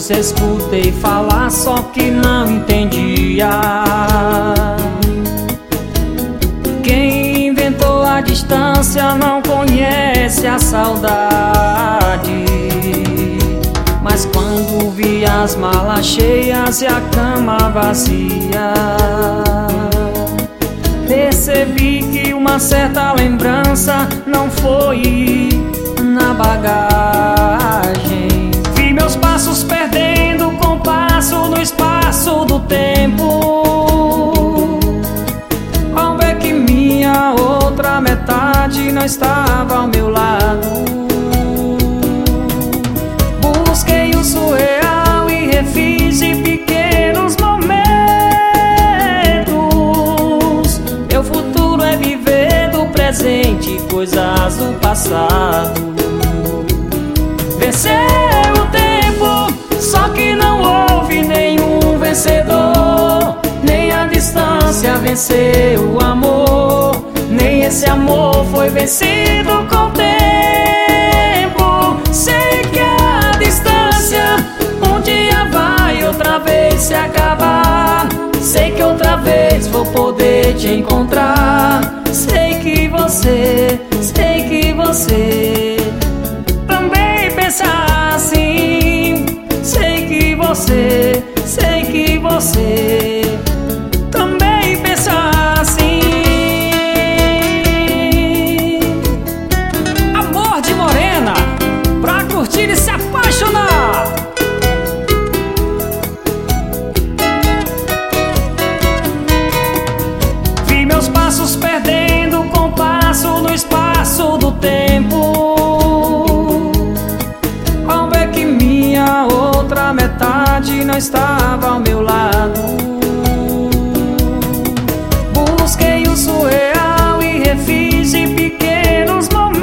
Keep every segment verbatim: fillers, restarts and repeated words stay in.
vezes escutei falar, só que não entendia. Quem inventou a distância não conhece a saudade. Mas quando vi as malas cheias e a cama vazia, percebi que uma certa lembrança não foi na bagagem. Vi meus passos perdendo o compasso no espaço do tempo, ao ver que minha outra metade não estava ao meu lado. Busquei o surreal e refiz de pequenos momentos. Meu futuro é viver do presente, coisas do passado. Venceu o tempo, só que não houve nenhum vencedor. Nem a distância venceu o amor, nem esse amor foi vencido com o tempo. Sei que a distância um dia vai outra vez se acabar. Sei que outra vez vou poder te encontrar. Sei que você, sei que você também pensa assim. Sei que você, sei que você também pensa assim. Amor de Morena, pra curtir e se apaixonar. Vi meus passos perdendo o compasso no espaço do tempo, ao ver que minha outra metade não estava ao meu lado. Busquei o surreal e refiz de pequenos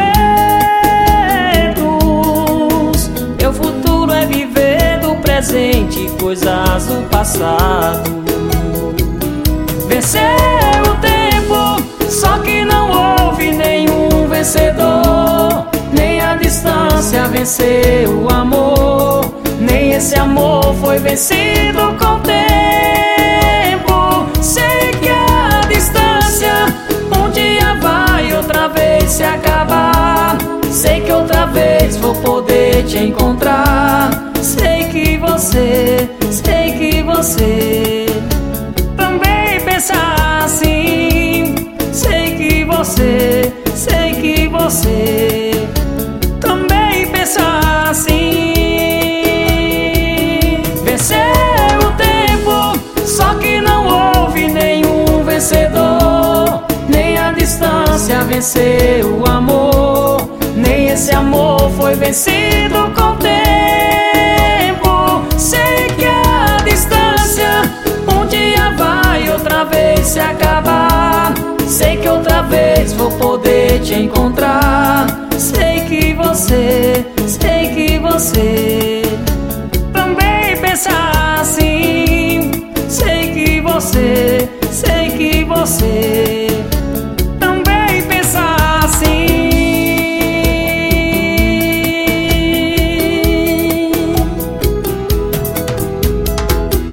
momentos. Meu futuro é viver do presente, coisas do passado. Venceu o tempo, só que não houve nenhum vencedor. Nem a distância venceu o amor, nem esse amor foi vencido com o tempo. Sei que a distância um dia vai outra vez se acabar. Sei que outra vez vou poder te encontrar. Sei que você, sei que você também pensa assim. Sei que você, sei que você também pensa assim. Venceu o tempo, só que não houve nenhum vencedor. Nem a distância venceu o amor, nem esse amor foi vencido com o tempo. Sei que a distância um dia vai outra vez se acabar. Sei que outra vez vou poder te encontrar. Sei que você, sei que você